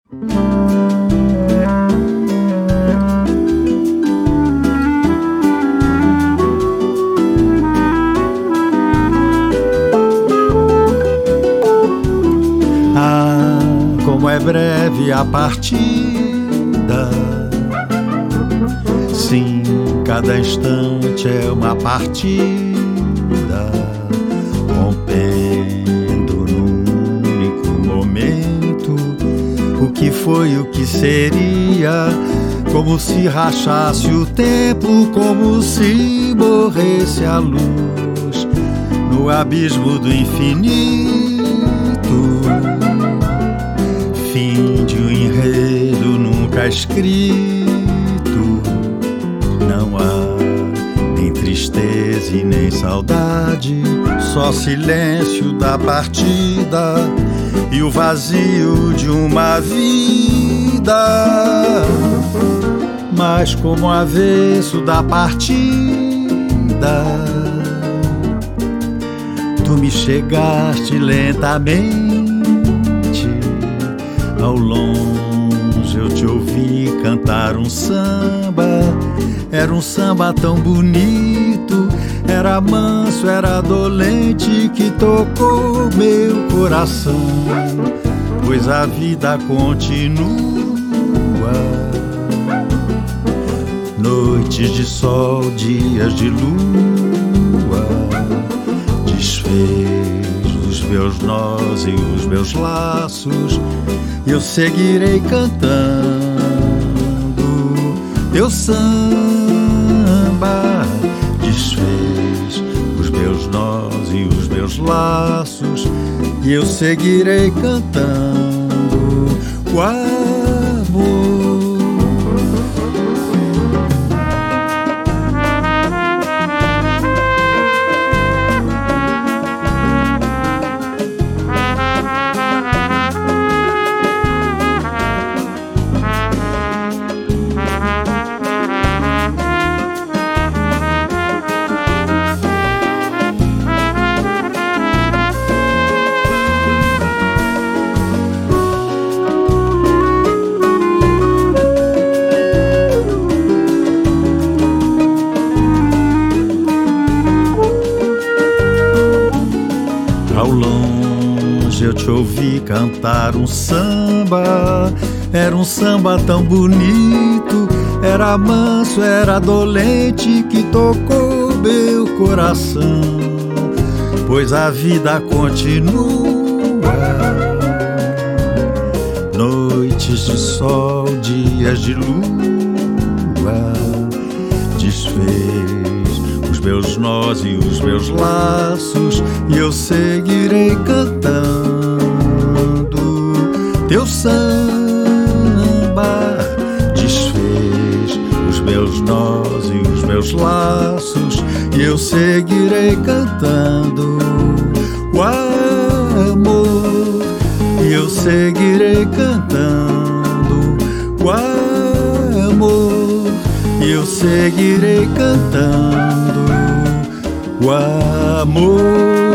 Ah, como é breve a partida. Sim, cada instante é uma partida, rompendo num único momento o que foi, o que seria, como se rachasse o tempo, como se morresse a luz no abismo do infinito. Fim de um enredo nunca escrito. Não há nem tristeza e nem saudade, só silêncio da partida e o vazio de uma vida. Mas como avesso da partida, tu me chegaste lentamente. Ao longe eu te ouvi cantar um samba. Era um samba tão bonito, era manso, era dolente, que tocou meu coração, pois a vida continua. Noites de sol, dias de lua, desfez os meus nós e os meus laços, eu seguirei cantando teu samba. Desfez os meus nós e os meus laços, e eu seguirei cantando o amor. Ao longe eu te ouvi cantar um samba. Era um samba tão bonito, era manso, era dolente, que tocou meu coração, pois a vida continua. Noites de sol, dias de lua, desfez os meus nós e os meus laços, e eu seguirei cantando teu samba. Desfez os meus nós e os meus laços, e eu seguirei cantando o amor. E eu seguirei cantando o amor. E eu seguirei cantando o amor.